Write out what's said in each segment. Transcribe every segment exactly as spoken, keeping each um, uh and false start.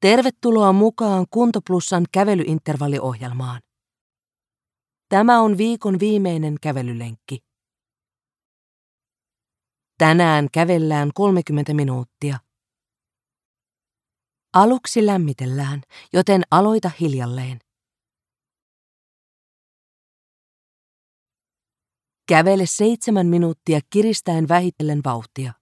Tervetuloa mukaan Kuntoplussan kävelyintervalliohjelmaan. Tämä on viikon viimeinen kävelylenkki. Tänään kävellään kolmekymmentä minuuttia. Aluksi lämmitellään, joten aloita hiljalleen. Kävele seitsemän minuuttia kiristäen vähitellen vauhtia.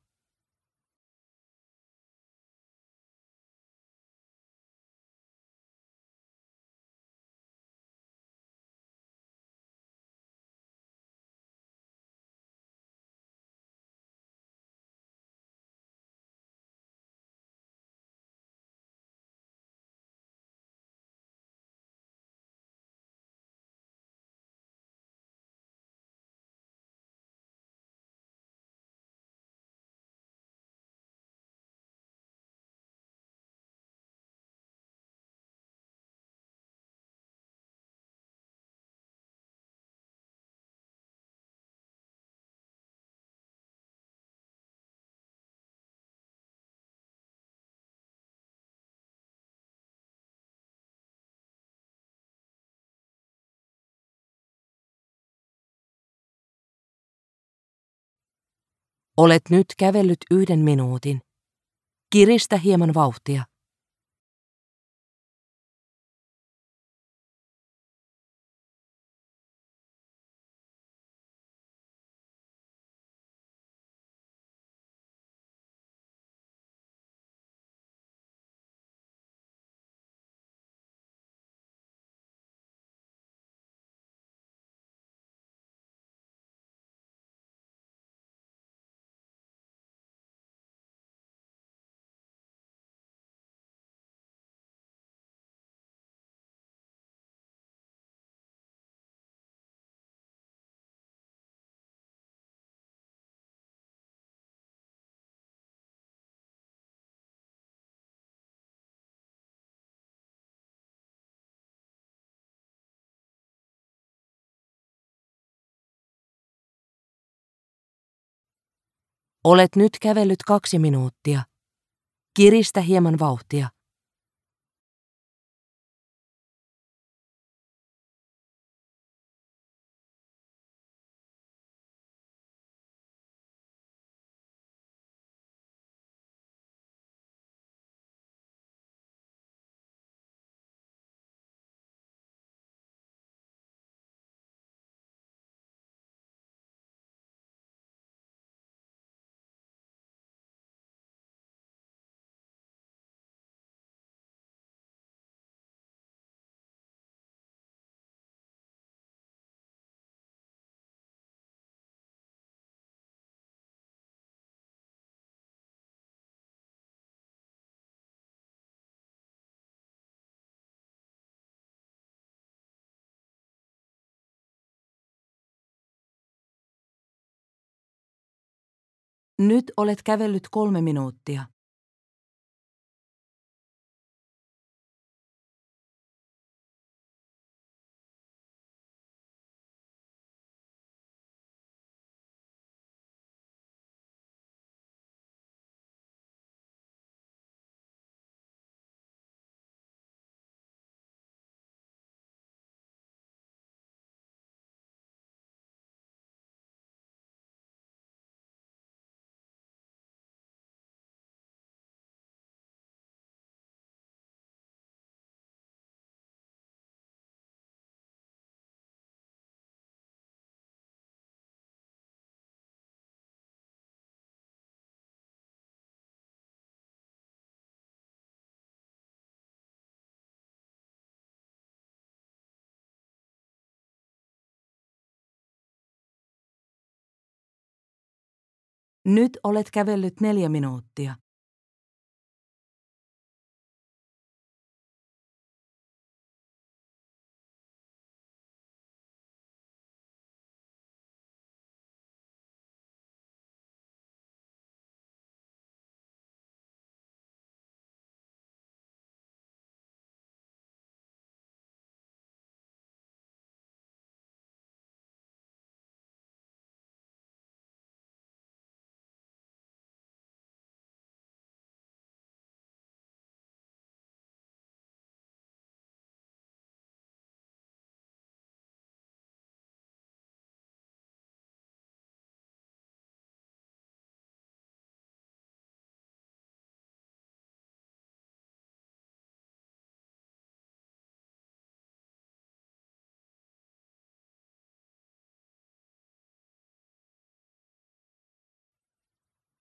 Olet nyt kävellyt yhden minuutin. Kiristä hieman vauhtia. Olet nyt kävellyt kaksi minuuttia. Kiristä hieman vauhtia. Nyt olet kävellyt kolme minuuttia. Nyt olet kävellyt neljä minuuttia.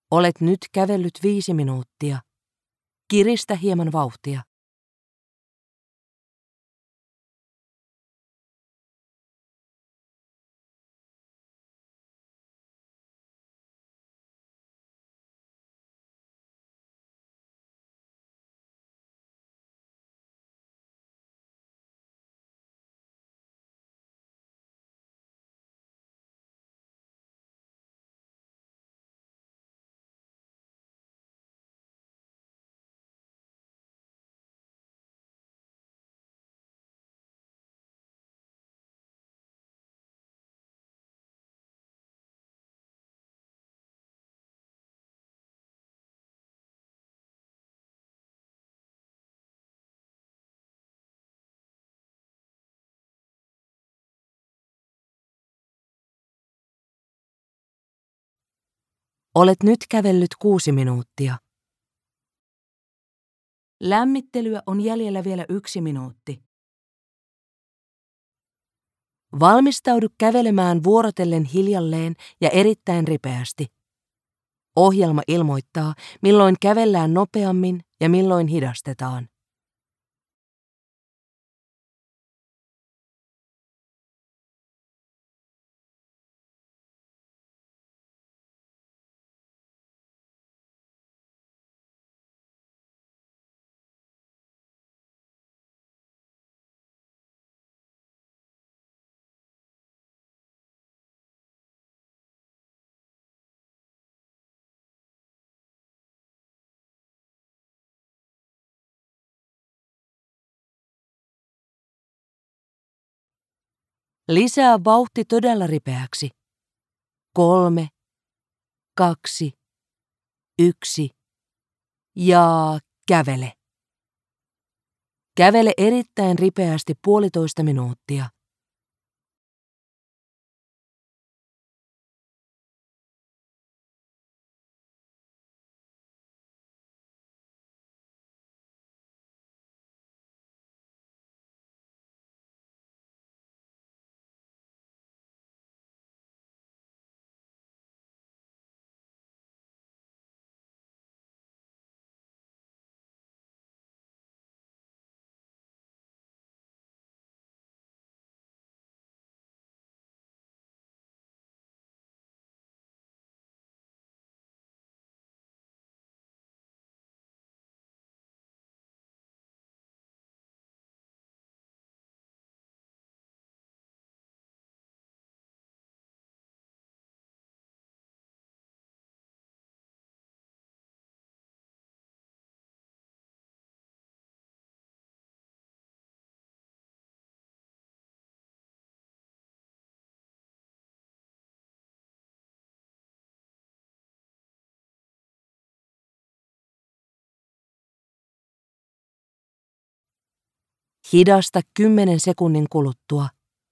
Olet nyt kävellyt viisi minuuttia. Kiristä hieman vauhtia. Olet nyt kävellyt kuusi minuuttia. Lämmittelyä on jäljellä vielä yksi minuutti. Valmistaudu kävelemään vuorotellen hiljalleen ja erittäin ripeästi. Ohjelma ilmoittaa, milloin kävellään nopeammin ja milloin hidastetaan. Lisää vauhti todella ripeäksi. Kolme, kaksi, yksi ja kävele. Kävele erittäin ripeästi puolitoista minuuttia. Hidasta kymmenen sekunnin kuluttua.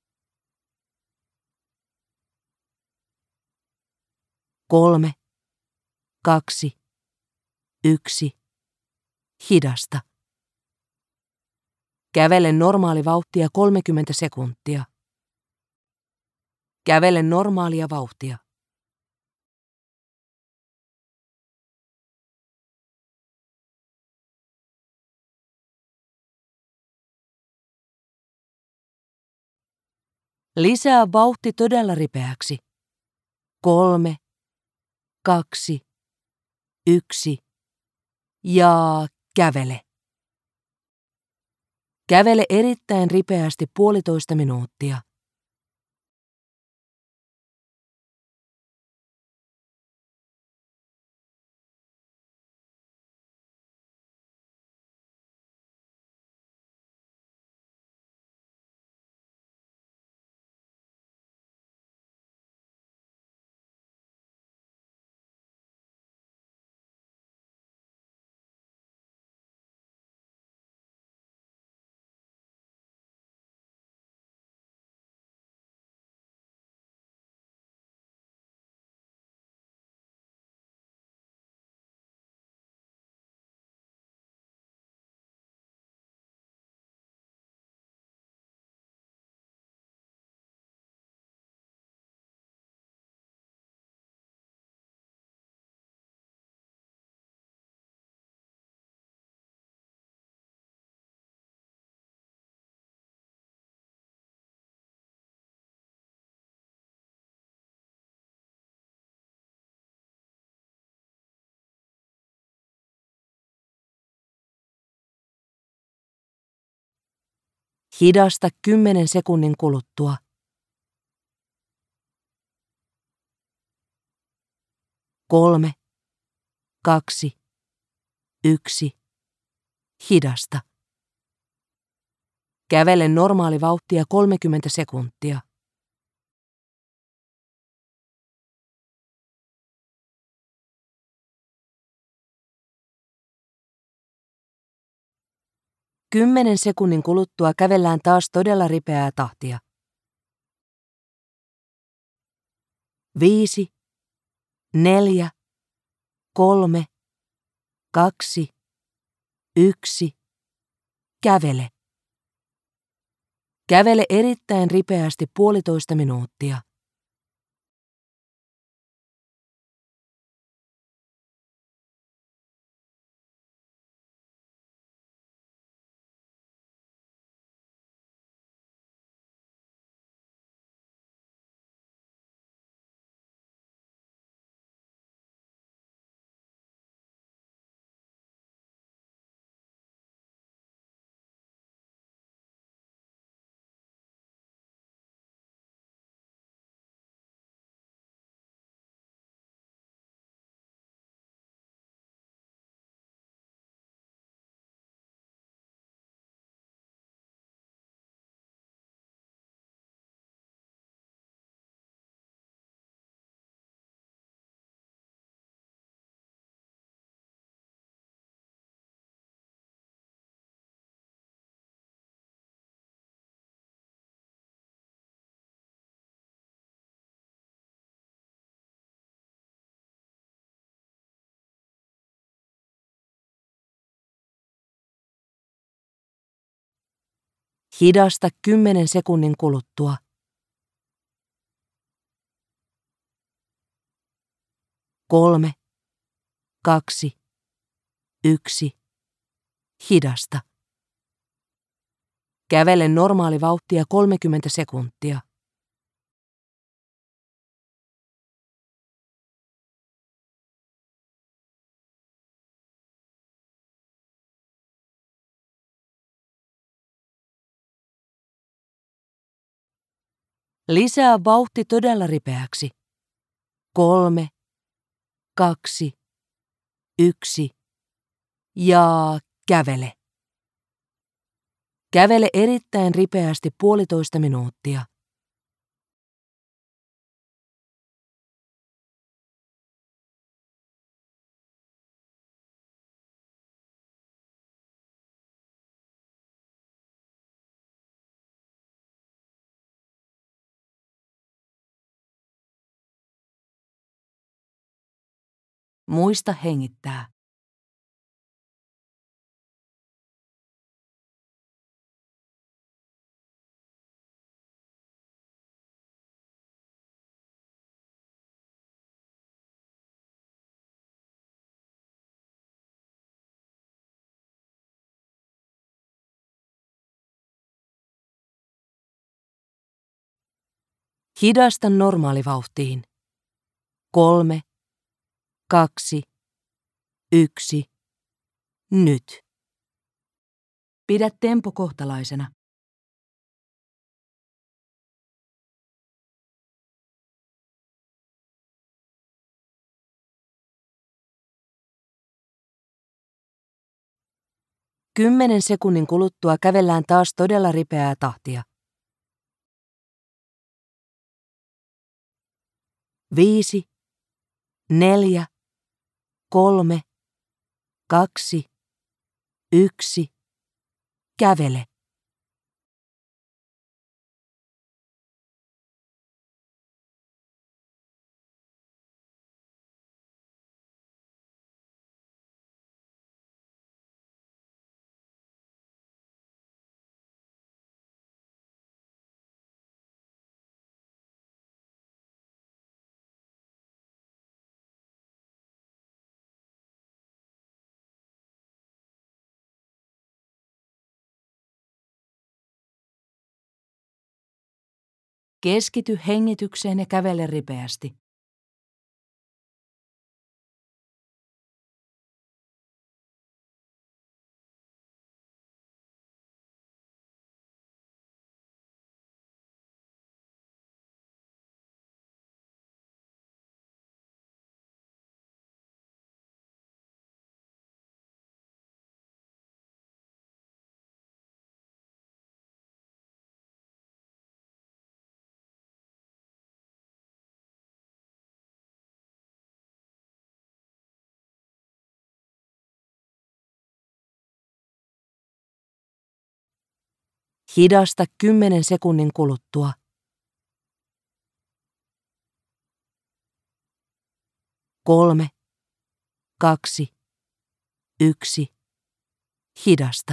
Kolme, kaksi, yksi. Hidasta. Kävele normaalivauhtia kolmekymmentä sekuntia. Kävele normaalia vauhtia. Lisää vauhti todella ripeäksi. Kolme, kaksi, yksi ja kävele. Kävele erittäin ripeästi puolitoista minuuttia. Hidasta kymmenen sekunnin kuluttua. Kolme, kaksi, yksi. Hidasta. Kävele normaalivauhtia kolmekymmentä sekuntia. Kymmenen sekunnin kuluttua kävellään taas todella ripeää tahtia. Viisi, neljä, kolme, kaksi, yksi. Kävele. Kävele erittäin ripeästi puolitoista minuuttia. Hidasta kymmenen sekunnin kuluttua. Kolme, kaksi, yksi. Hidasta. Kävele normaalivauhtia kolmekymmentä sekuntia. Lisää vauhti todella ripeäksi. Kolme, kaksi, yksi. Ja kävele. Kävele erittäin ripeästi puolitoista minuuttia. Muista hengittää. Hidasta normaalivauhtiin. Kolme, kaksi, yksi. Nyt. Pidä tempo kohtalaisena. Kymmenen sekunnin kuluttua kävellään taas todella ripeää tahtia. Viisi, neljä, kolme, kaksi, yksi. Kävele. Keskity hengitykseen ja kävele ripeästi. Hidasta kymmenen sekunnin kuluttua. Kolme, kaksi, yksi. Hidasta.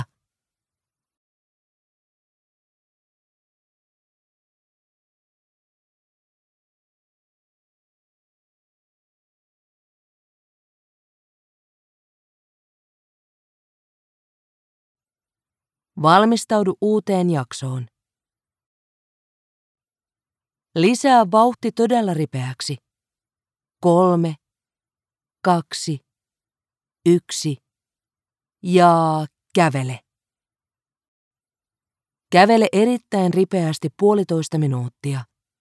Valmistaudu uuteen jaksoon. Lisää vauhti todella ripeäksi. Kolme, kaksi, yksi ja kävele. Kävele erittäin ripeästi puolitoista minuuttia.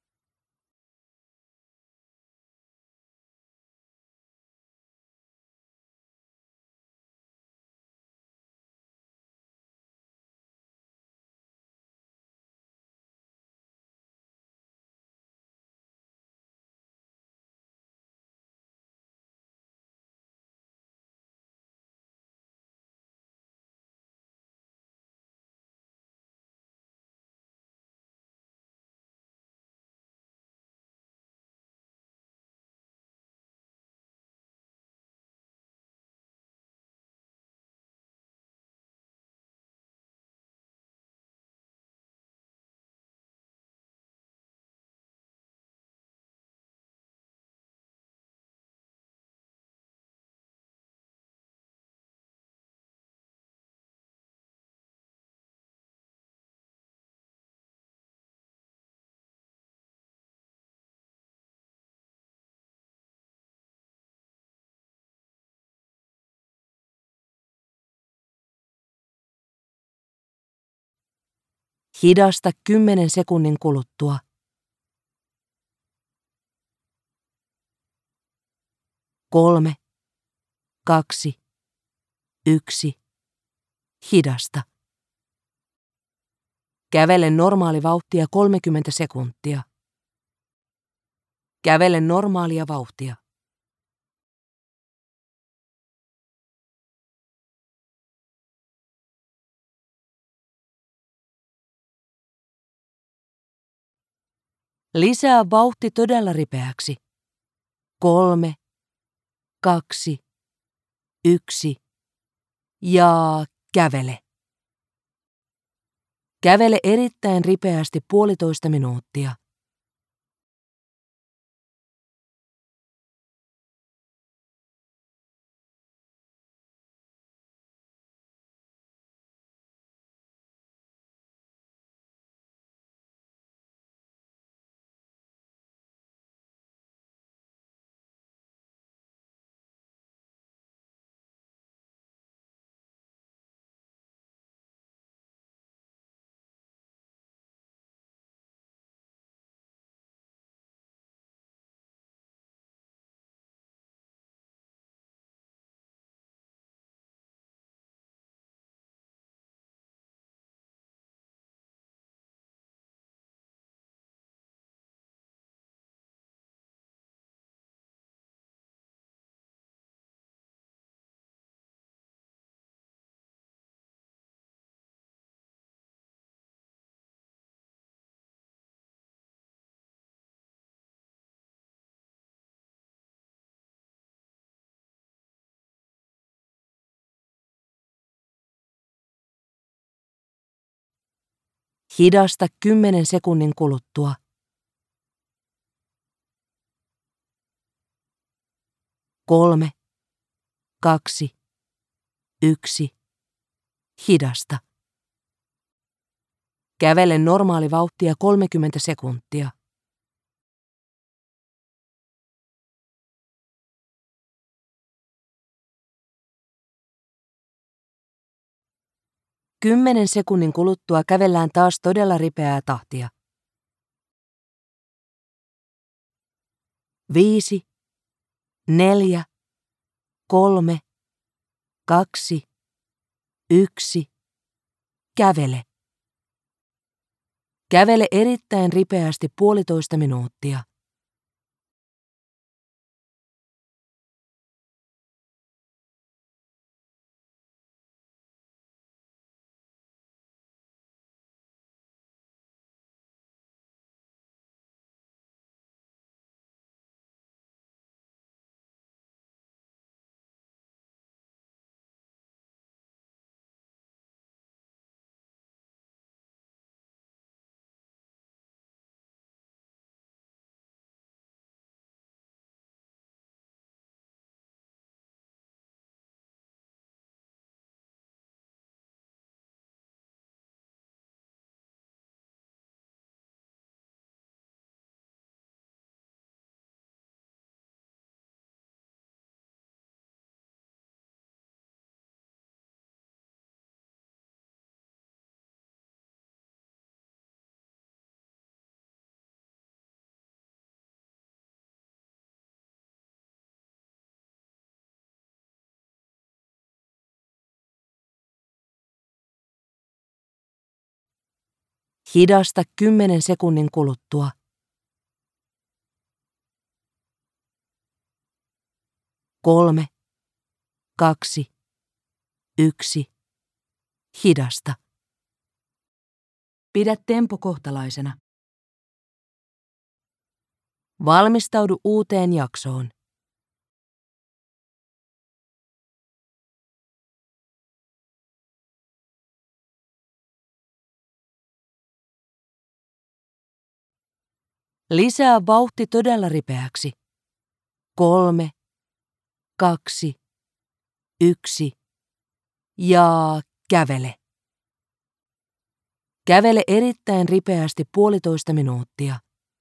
Hidasta kymmenen sekunnin kuluttua. Kolme, kaksi, yksi. Hidasta. Kävele normaali vauhtia kolmekymmentä sekuntia. Kävele normaalia vauhtia. Lisää vauhti todella ripeäksi. Kolme, kaksi, yksi ja kävele. Kävele erittäin ripeästi puolitoista minuuttia. Hidasta kymmenen sekunnin kuluttua. Kolme, kaksi, yksi. Hidasta. Kävele normaali vauhtia kolmekymmentä sekuntia. Kymmenen sekunnin kuluttua kävellään taas todella ripeää tahtia. Viisi, neljä, kolme, kaksi, yksi. Kävele. Kävele erittäin ripeästi puolitoista minuuttia. Hidasta kymmenen sekunnin kuluttua. Kolme, kaksi, yksi. Hidasta. Pidä tempo kohtalaisena. Valmistaudu uuteen jaksoon. Lisää vauhti todella ripeäksi. Kolme, kaksi, yksi ja kävele. Kävele erittäin ripeästi puolitoista minuuttia.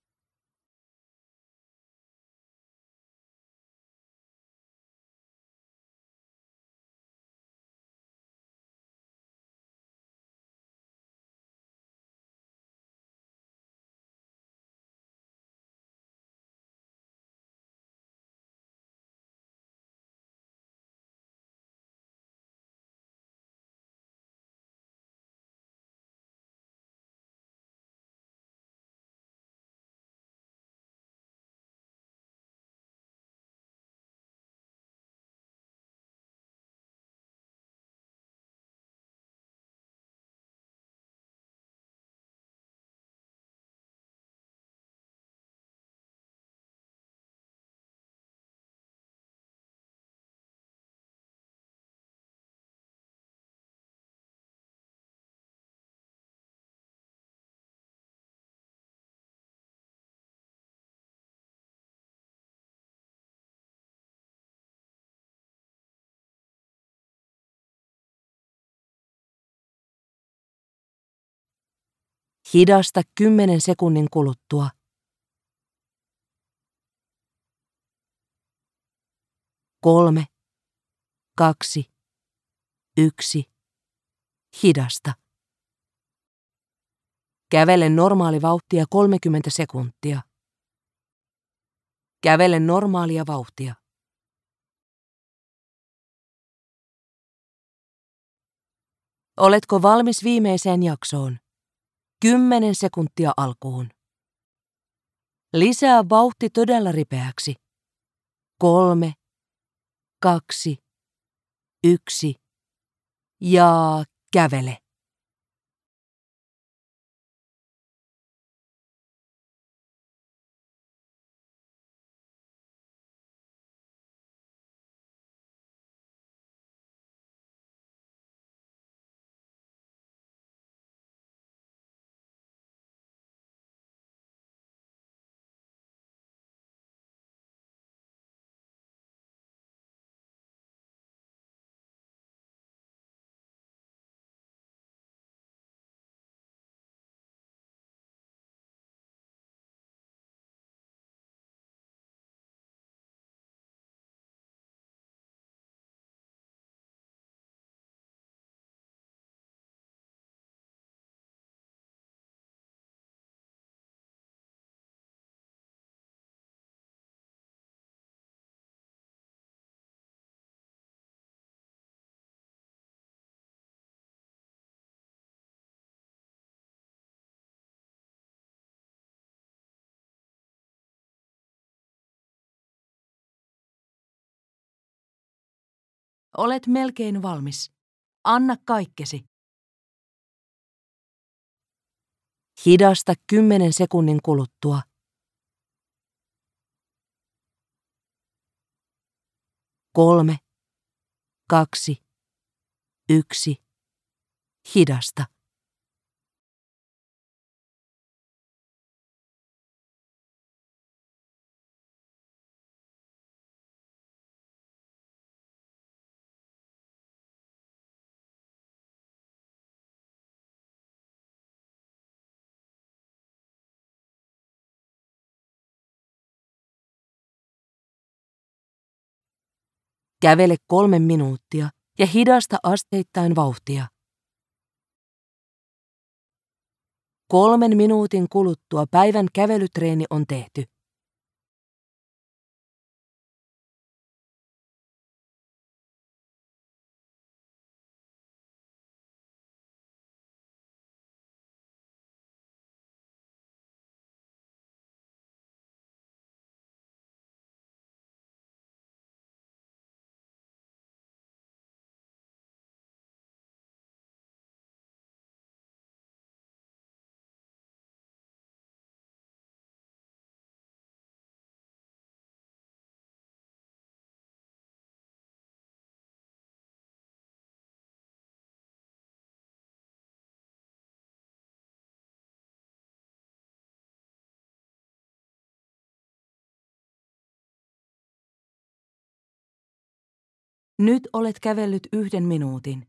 Hidasta kymmenen sekunnin kuluttua. Kolme, kaksi, yksi. Hidasta. Kävele normaali vauhtia kolmekymmentä sekuntia. Kävele normaalia vauhtia. Oletko valmis viimeiseen jaksoon? Kymmenen sekuntia alkuun. Lisää vauhti todella ripeäksi. Kolme, kaksi, yksi ja kävele. Olet melkein valmis. Anna kaikkesi. Hidasta kymmenen sekunnin kuluttua. Kolme, kaksi, yksi. Hidasta. Kävele kolme minuuttia ja hidasta asteittain vauhtia. Kolmen minuutin kuluttua päivän kävelytreeni on tehty. Nyt olet kävellyt yhden minuutin.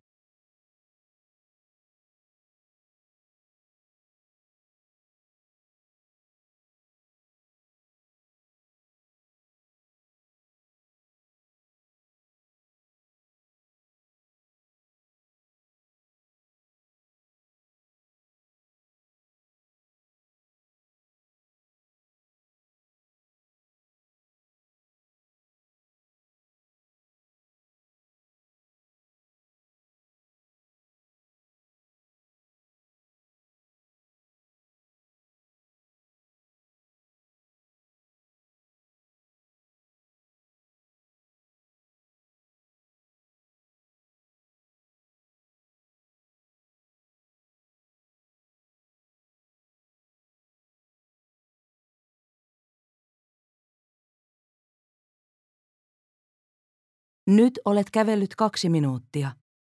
Nyt olet kävellyt kaksi minuuttia.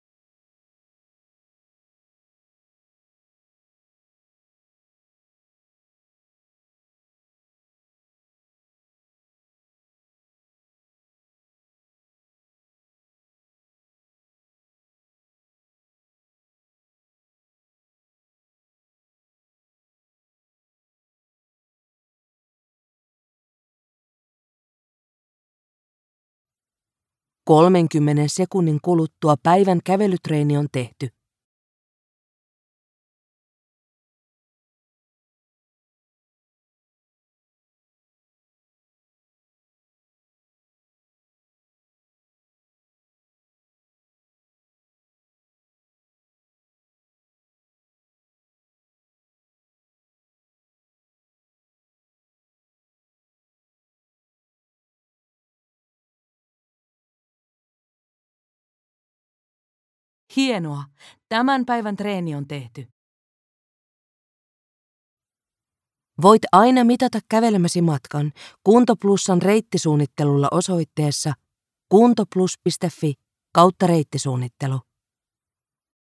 kolmenkymmenen sekunnin kuluttua päivän kävelytreeni on tehty. Hienoa! Tämän päivän treeni on tehty. Voit aina mitata kävelemäsi matkan Kuntoplussan reittisuunnittelulla osoitteessa kuntoplus piste fi kautta reittisuunnittelu.